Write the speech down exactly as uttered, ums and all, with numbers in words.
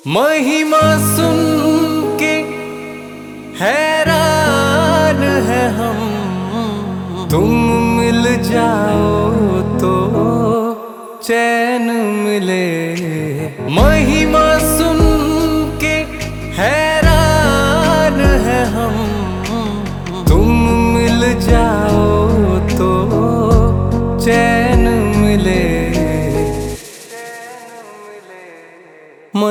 महिमा सुन के हैरान है हम। तुम मिल जाओ तो चैन मिले। महिमा